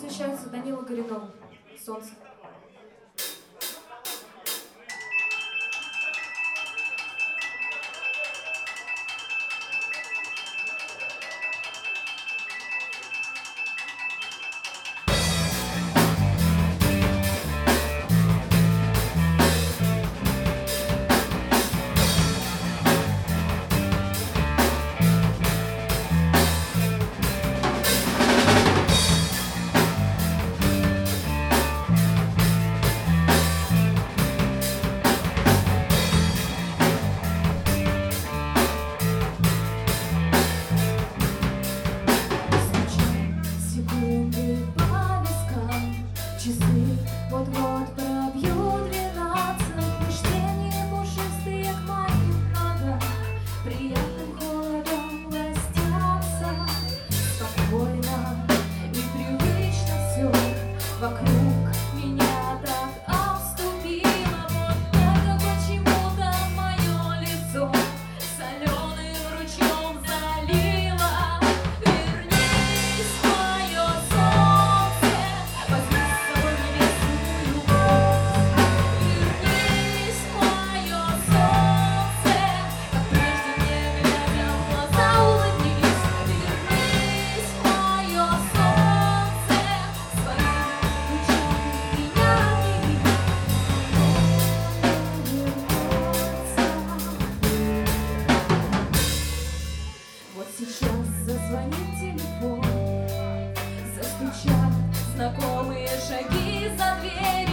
посвящается Данила Горюнову. «Солнце». Часы вот-вот пробьют 12, лишь тени пушистые к моим ногам приятным холодом ластятся. Спокойно и привычно все вокруг меня так обступило. Вот только почему-то мое лицо соленым ручьем залило. Вернись, мое солнце, возьми с собой небесную любовь. Вернись, мое солнце, как прежде мне глядя в глаза улыбнись. Вернись, мое солнце, своими лучами меня обними. Вот сейчас зазвонит телефон, застучат знакомые шаги за дверь.